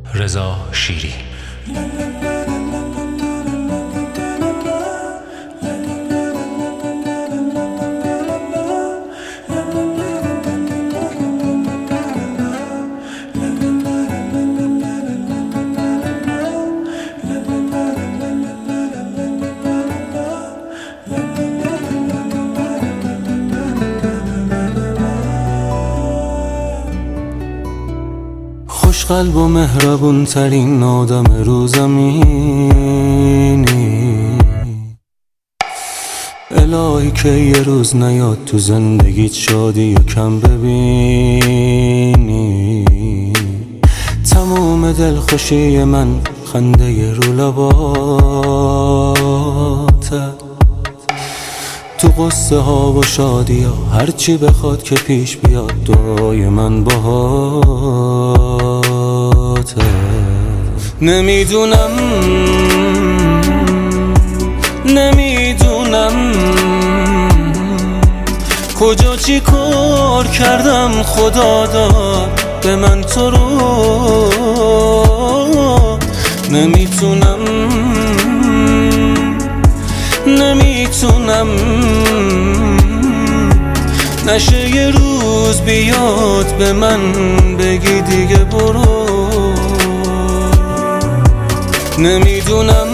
رضا شیری. خوشقلب و مهربون ترین آدم رو زمینی، الهی که یه روز نیاد تو زندگیت شادی و کم ببینی. تموم دلخوشی من خنده رو لباته، تو قصه ها و شادی ها هرچی بخواد که پیش بیاد دعای من باهاته. نمیدونم کجا چی کار کردم خدا داد به من تو رو. نمیتونم نشه یه روز بیاد به من بگی دیگه برو. نمیدونم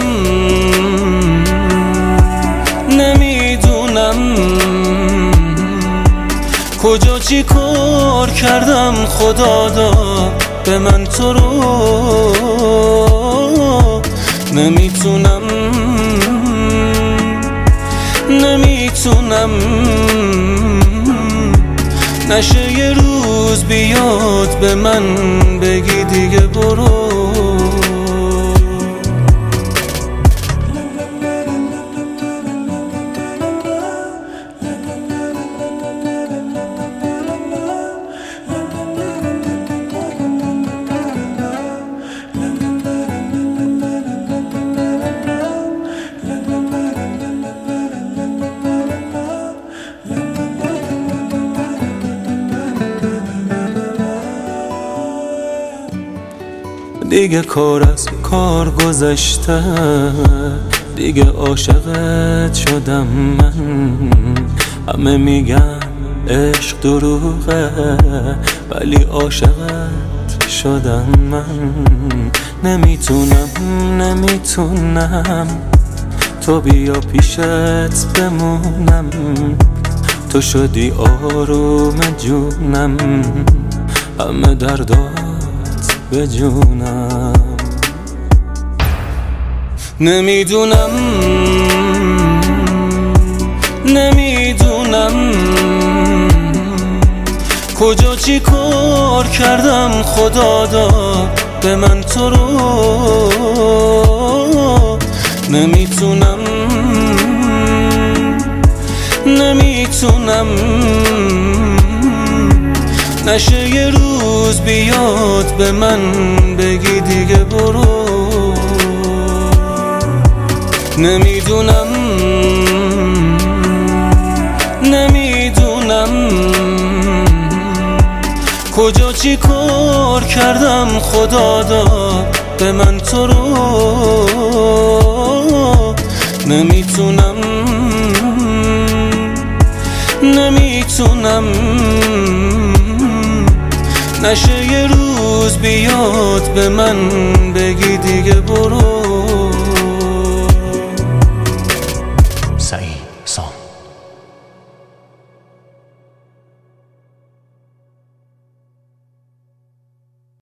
کجا چی کار کردم خدا داد به من تو رو. نمیتونم نشه یه روز بیاد به من بگی دیگه برو. دیگه کار از کار گذشته، دیگه عاشقت شدم من. همه میگن عشق دروغه ولی عاشقت شدم من. نمیتونم تو بیا پیشت بمونم، تو شدی آروم جونم، همه دردات به جونم. نمیدونم کجا چی کار کردم خدا داد به من تو رو. نمیتونم نشه یه روز بیاد به من بگی دیگه برو. نمیدونم کجا چی کار کردم خدا داد به من تو رو. نمیتونم نشه یه روز بیاد به من بگی دیگه